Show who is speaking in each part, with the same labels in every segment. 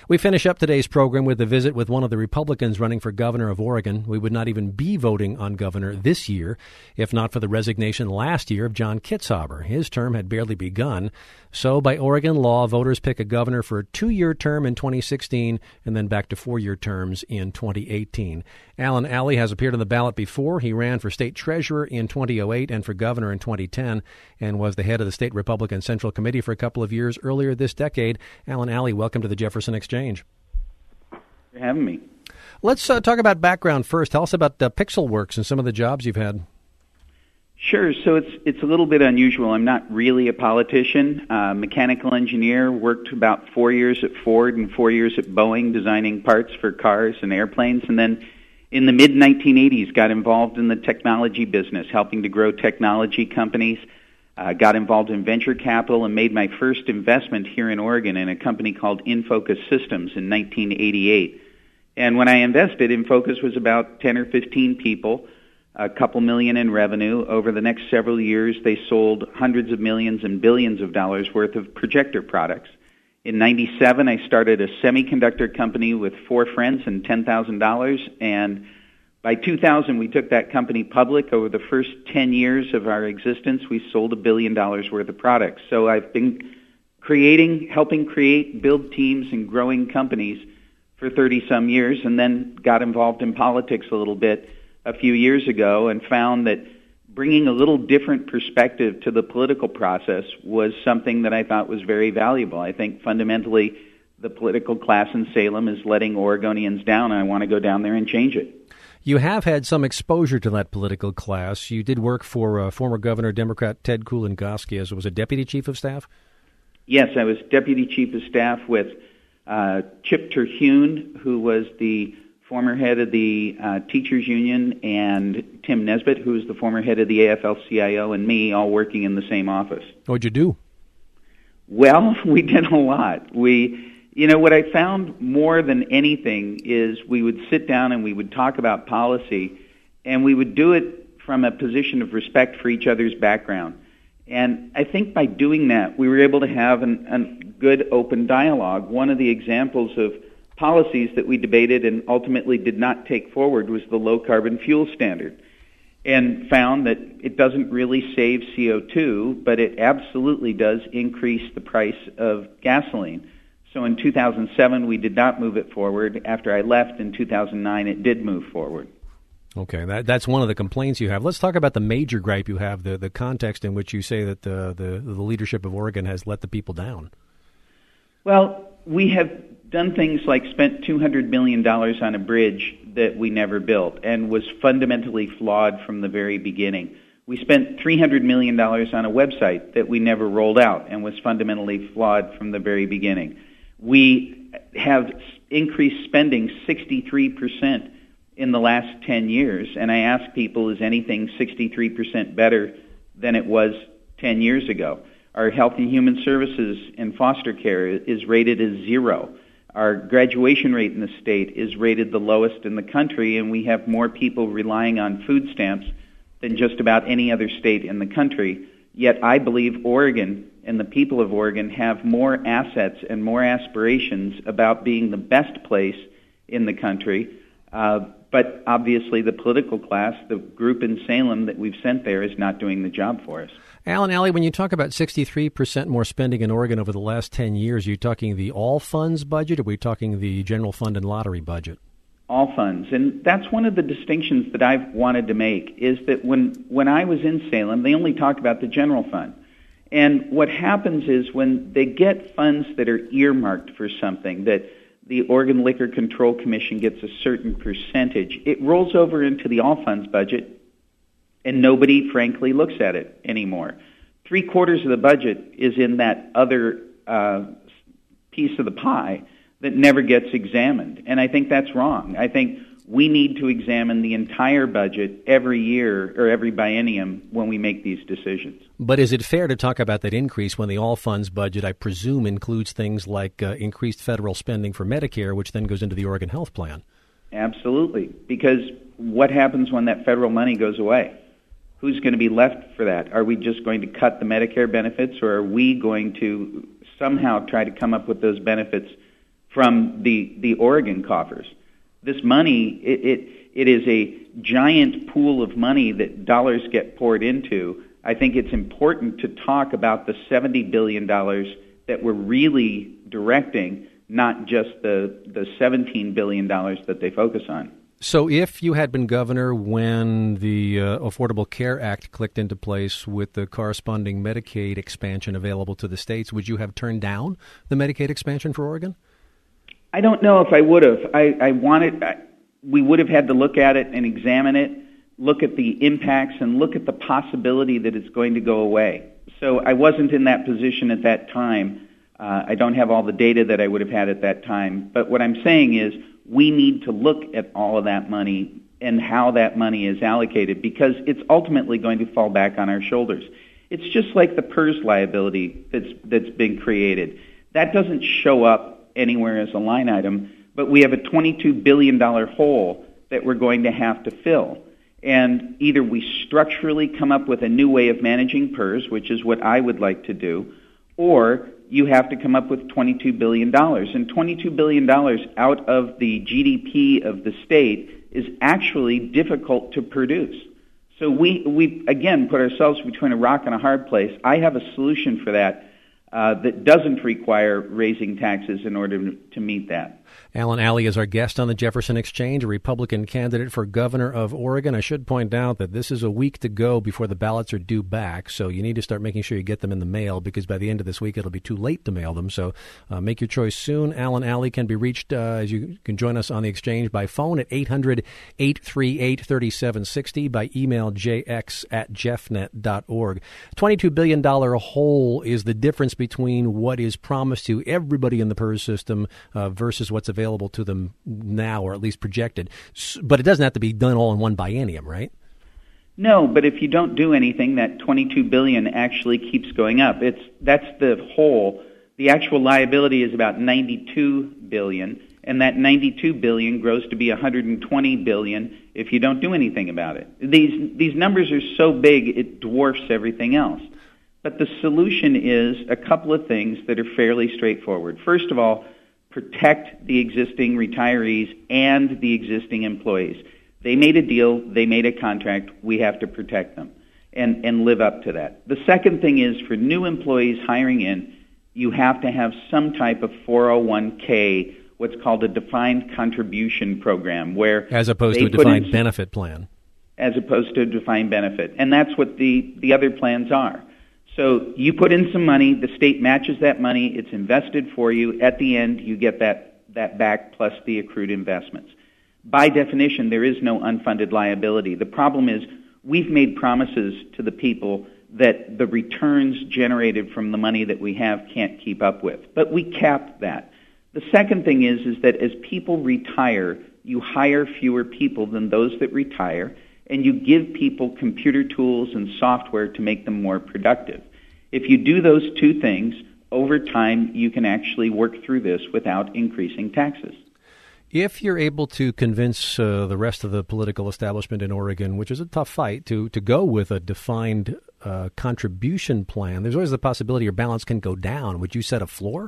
Speaker 1: We finish up today's program with a visit with one of the Republicans running for governor of Oregon. We would not even be voting on governor this year if not for the resignation last year of John Kitzhaber. His term had barely begun. So by Oregon law, voters pick a governor for a 2-year term in 2016 and then back to 4-year terms in 2018. Alan Alley has appeared on the ballot before. He ran for state treasurer in 2008 and for governor in 2010 and was the head of the state Republican Central Committee for a couple of years earlier this decade. Alan Alley, welcome to the Jefferson Exchange.
Speaker 2: Thanks for having me.
Speaker 1: Let's talk about background first. Tell us about Pixelworks and some of the jobs you've had.
Speaker 2: Sure. So it's a little bit unusual. I'm not really a politician. Mechanical engineer, worked about 4 years at Ford and 4 years at Boeing designing parts for cars and airplanes, and then in the mid-1980s got involved in the technology business, helping to grow technology companies. Got involved in venture capital and made my first investment here in Oregon in a company called Infocus Systems in 1988. And when I invested, Infocus was about 10 or 15 people, a couple million in revenue. Over the next several years, they sold hundreds of millions and billions of dollars worth of projector products. In 97, I started a semiconductor company with 4 friends and $10,000, and by 2000, we took that company public. Over the first 10 years of our existence, we sold $1 billion worth of products. So I've been helping create, build teams, and growing companies for 30-some years, and then got involved in politics a little bit a few years ago and found that bringing a little different perspective to the political process was something that I thought was very valuable. I think fundamentally the political class in Salem is letting Oregonians down, and I want to go down there and change it.
Speaker 1: You have had some exposure to that political class. You did work for former Governor Democrat Ted Kulingoski as was a deputy chief of staff?
Speaker 2: Yes, I was deputy chief of staff with Chip Terhune, who was the former head of the Teachers Union, and Tim Nesbitt, who was the former head of the AFL-CIO, and me, all working in the same office.
Speaker 1: What'd you do?
Speaker 2: Well, we did a lot. What I found more than anything is we would sit down and we would talk about policy, and we would do it from a position of respect for each other's background. And I think by doing that, we were able to have a good open dialogue. One of the examples of policies that we debated and ultimately did not take forward was the low-carbon fuel standard, and found that it doesn't really save CO2, but it absolutely does increase the price of gasoline. So in 2007, we did not move it forward. After I left in 2009, it did move forward.
Speaker 1: Okay, that's one of the complaints you have. Let's talk about the major gripe you have, the context in which you say that the leadership of Oregon has let the people down.
Speaker 2: Well, we have done things like spent $200 million on a bridge that we never built and was fundamentally flawed from the very beginning. We spent $300 million on a website that we never rolled out and was fundamentally flawed from the very beginning. We have increased spending 63% in the last 10 years, and I ask people, is anything 63% better than it was 10 years ago? Our Health and Human Services and foster care is rated as 0. Our graduation rate in the state is rated the lowest in the country, and we have more people relying on food stamps than just about any other state in the country. Yet I believe Oregon and the people of Oregon have more assets and more aspirations about being the best place in the country. But obviously the political class, the group in Salem that we've sent there, is not doing the job for us.
Speaker 1: Alan Alley, when you talk about 63% more spending in Oregon over the last 10 years, are you talking the all funds budget, or are we talking the general fund and lottery budget?
Speaker 2: All funds. And that's one of the distinctions that I've wanted to make, is that when I was in Salem, they only talked about the general fund. And what happens is when they get funds that are earmarked for something, that the Oregon Liquor Control Commission gets a certain percentage, it rolls over into the all funds budget, and nobody, frankly, looks at it anymore. 3/4 of the budget is in that other piece of the pie that never gets examined, and I think that's wrong. I think we need to examine the entire budget every year or every biennium when we make these decisions.
Speaker 1: But is it fair to talk about that increase when the all funds budget, I presume, includes things like increased federal spending for Medicare, which then goes into the Oregon Health Plan?
Speaker 2: Absolutely, because what happens when that federal money goes away? Who's going to be left for that? Are we just going to cut the Medicare benefits, or are we going to somehow try to come up with those benefits from the Oregon coffers. This money, it is a giant pool of money that dollars get poured into. I think it's important to talk about the $70 billion that we're really directing, not just the $17 billion that they focus on.
Speaker 1: So if you had been governor when the Affordable Care Act clicked into place with the corresponding Medicaid expansion available to the states, would you have turned down the Medicaid expansion for Oregon?
Speaker 2: I don't know if I would have. We would have had to look at it and examine it, look at the impacts, and look at the possibility that it's going to go away. So I wasn't in that position at that time. I don't have all the data that I would have had at that time. But what I'm saying is we need to look at all of that money and how that money is allocated, because it's ultimately going to fall back on our shoulders. It's just like the PERS liability that's been created. That doesn't show up anywhere as a line item, but we have a $22 billion hole that we're going to have to fill. And either we structurally come up with a new way of managing PERS, which is what I would like to do, or you have to come up with $22 billion. And $22 billion out of the GDP of the state is actually difficult to produce. So we again, put ourselves between a rock and a hard place. I have a solution for that that doesn't require raising taxes in order to meet that.
Speaker 1: Alan Alley is our guest on the Jefferson Exchange, a Republican candidate for governor of Oregon. I should point out that this is a week to go before the ballots are due back, so you need to start making sure you get them in the mail, because by the end of this week it'll be too late to mail them. So make your choice soon. Alan Alley can be reached as you can join us on the Exchange by phone at 800-838-3760, by email jx@jeffnet.org. $22 billion hole is the difference between what is promised to everybody in the PERS system versus what's available to them now, or at least projected. But it doesn't have to be done all in one biennium, right?
Speaker 2: No, but if you don't do anything, that $22 billion actually keeps going up. That's the whole. The actual liability is about $92 billion, and that $92 billion grows to be $120 billion if you don't do anything about it. These numbers are so big, it dwarfs everything else. But the solution is a couple of things that are fairly straightforward. First of all, protect the existing retirees and the existing employees. They made a deal, they made a contract, we have to protect them and live up to that. The second thing is, for new employees hiring in, you have to have some type of 401k, what's called a defined contribution program, where
Speaker 1: as opposed to a defined benefit plan.
Speaker 2: As opposed to a defined benefit. And that's what the other plans are. So you put in some money, the state matches that money, it's invested for you. At the end, you get that back plus the accrued investments. By definition, there is no unfunded liability. The problem is we've made promises to the people that the returns generated from the money that we have can't keep up with. But we cap that. The second thing is that as people retire, you hire fewer people than those that retire, and you give people computer tools and software to make them more productive. If you do those two things, over time you can actually work through this without increasing taxes.
Speaker 1: If you're able to convince the rest of the political establishment in Oregon, which is a tough fight, to go with a defined contribution plan, there's always the possibility your balance can go down. Would you set a floor?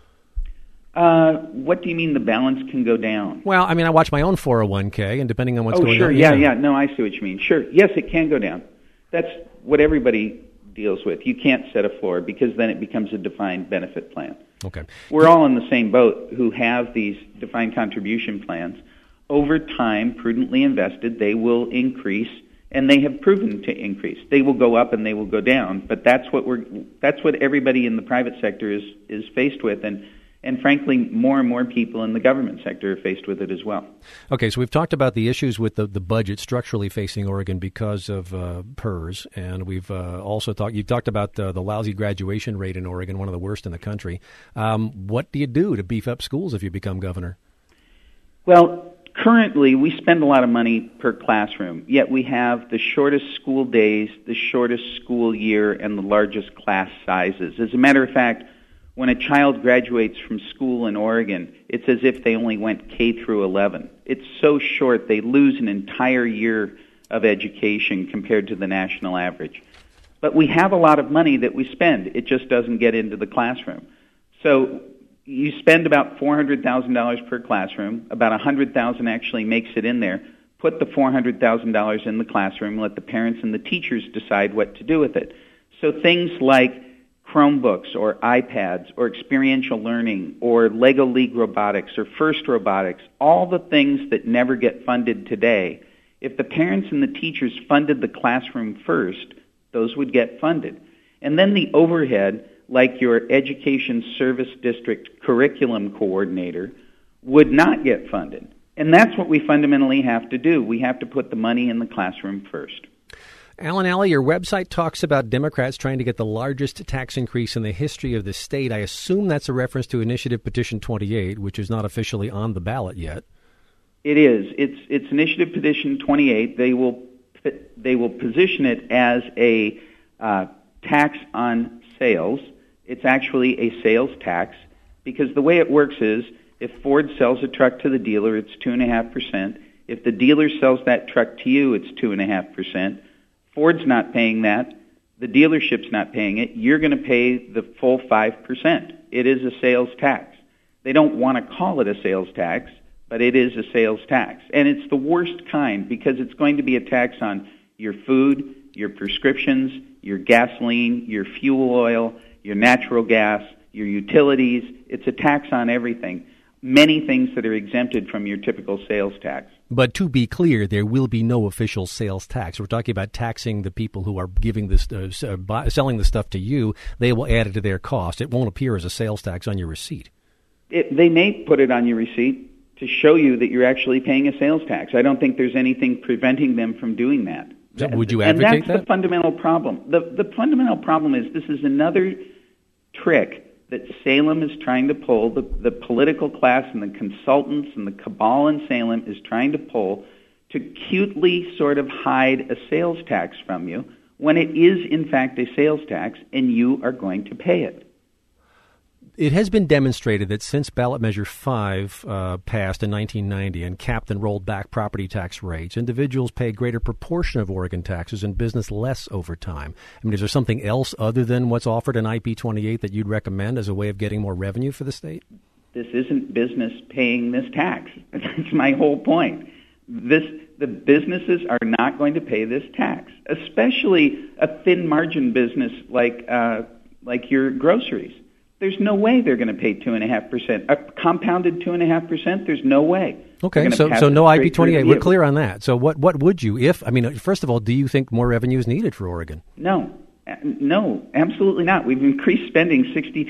Speaker 2: What do you mean the balance can go down?
Speaker 1: Well, I mean, I watch my own 401k, and depending on what's going
Speaker 2: on...
Speaker 1: on...
Speaker 2: Yeah. No, I see what you mean. Sure. Yes, it can go down. That's what everybody deals with. You can't set a floor, because then it becomes a defined benefit plan.
Speaker 1: Okay.
Speaker 2: We're all in the same boat who have these defined contribution plans. Over time, prudently invested, they will increase, and they have proven to increase. They will go up and they will go down, but that's what everybody in the private sector is faced with, and frankly, more and more people in the government sector are faced with it as well.
Speaker 1: Okay, so we've talked about the issues with the budget structurally facing Oregon because of PERS, and we've also you've talked about the lousy graduation rate in Oregon, one of the worst in the country. What do you do to beef up schools if you become governor?
Speaker 2: Well, currently we spend a lot of money per classroom, yet we have the shortest school days, the shortest school year, and the largest class sizes. As a matter of fact, when a child graduates from school in Oregon, it's as if they only went K through 11. It's so short, they lose an entire year of education compared to the national average. But we have a lot of money that we spend. It just doesn't get into the classroom. So you spend about $400,000 per classroom. About $100,000 actually makes it in there. Put the $400,000 in the classroom. Let the parents and the teachers decide what to do with it. So things like Chromebooks or iPads or experiential learning or Lego League Robotics or FIRST Robotics, all the things that never get funded today, if the parents and the teachers funded the classroom first, those would get funded. And then the overhead, like your Education Service District curriculum coordinator, would not get funded. And that's what we fundamentally have to do. We have to put the money in the classroom first.
Speaker 1: Alan Alley, your website talks about Democrats trying to get the largest tax increase in the history of the state. I assume that's a reference to Initiative Petition 28, which is not officially on the ballot yet.
Speaker 2: It is. It's Initiative Petition 28. They will position it as a tax on sales. It's actually a sales tax because the way it works is if Ford sells a truck to the dealer, it's 2.5%. If the dealer sells that truck to you, it's 2.5%. Ford's not paying that. The dealership's not paying it. You're going to pay the full 5%. It is a sales tax. They don't want to call it a sales tax, but it is a sales tax. And it's the worst kind because it's going to be a tax on your food, your prescriptions, your gasoline, your fuel oil, your natural gas, your utilities. It's a tax on everything. Many things that are exempted from your typical sales tax.
Speaker 1: But to be clear, there will be no official sales tax. We're talking about taxing the people who are giving this, selling the stuff to you. They will add it to their cost. It won't appear as a sales tax on your receipt.
Speaker 2: They may put it on your receipt to show you that you're actually paying a sales tax. I don't think there's anything preventing them from doing that.
Speaker 1: So would you advocate that?
Speaker 2: And that's the fundamental problem. The fundamental problem is this is another trick that Salem is trying to pull, the political class and the consultants and the cabal in Salem is trying to pull to cutely sort of hide a sales tax from you when it is, in fact, a sales tax and you are going to pay it.
Speaker 1: It has been demonstrated that since Ballot Measure 5 passed in 1990 and capped and rolled back property tax rates, individuals pay a greater proportion of Oregon taxes and business less over time. I mean, is there something else other than what's offered in IP 28 that you'd recommend as a way of getting more revenue for the state?
Speaker 2: This isn't business paying this tax. That's my whole point. The businesses are not going to pay this tax, especially a thin margin business like your groceries. There's no way they're going to pay 2.5%. A compounded 2.5%, there's no way.
Speaker 1: Okay, so no IP28. We're clear on that. So what would you, first of all, do you think more revenue is needed for Oregon?
Speaker 2: No, absolutely not. We've increased spending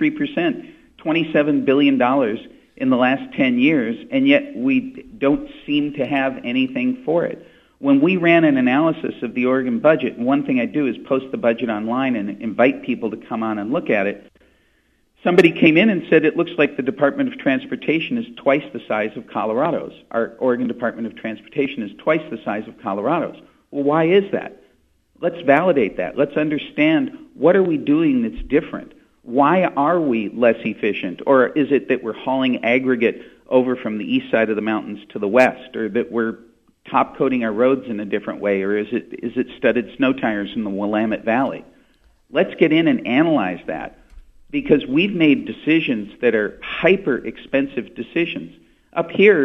Speaker 2: 63%, $27 billion in the last 10 years, and yet we don't seem to have anything for it. When we ran an analysis of the Oregon budget, one thing I do is post the budget online and invite people to come on and look at it. Somebody came in and said it looks like the Department of Transportation is twice the size of Colorado's. Our Oregon Department of Transportation is twice the size of Colorado's. Well, why is that? Let's validate that. Let's understand what are we doing that's different. Why are we less efficient? Or is it that we're hauling aggregate over from the east side of the mountains to the west? Or that we're top coating our roads in a different way? Or is it studded snow tires in the Willamette Valley? Let's get in and analyze that. Because we've made decisions that are hyper-expensive decisions. Up here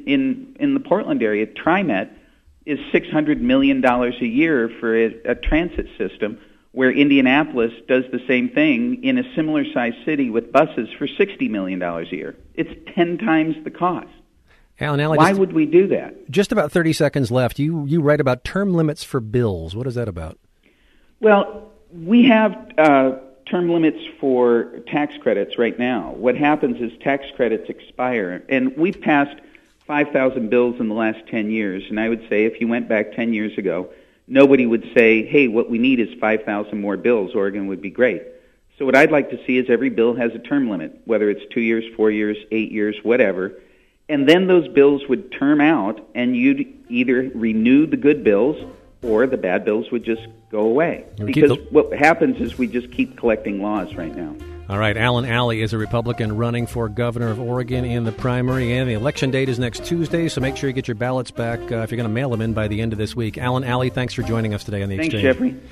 Speaker 2: in the Portland area, TriMet is $600 million a year for a transit system, where Indianapolis does the same thing in a similar-sized city with buses for $60 million a year. It's 10 times the cost.
Speaker 1: Alan Alley,
Speaker 2: why would we do that?
Speaker 1: Just about 30 seconds left. You write about term limits for bills. What is that about?
Speaker 2: Well, we have term limits for tax credits right now. What happens is tax credits expire, and we've passed 5,000 bills in the last 10 years, and I would say if you went back 10 years ago, nobody would say, hey, what we need is 5,000 more bills. Oregon would be great. So what I'd like to see is every bill has a term limit, whether it's 2 years, 4 years, 8 years, whatever, and then those bills would term out, and you'd either renew the good bills or the bad bills would just go away. Because what happens is we just keep collecting laws right now.
Speaker 1: All right, Alan Alley is a Republican running for governor of Oregon in the primary, and the election date is next Tuesday, so make sure you get your ballots back if you're going to mail them in by the end of this week. Alan Alley, thanks for joining us today on The Exchange.
Speaker 2: Thanks, Jeffrey.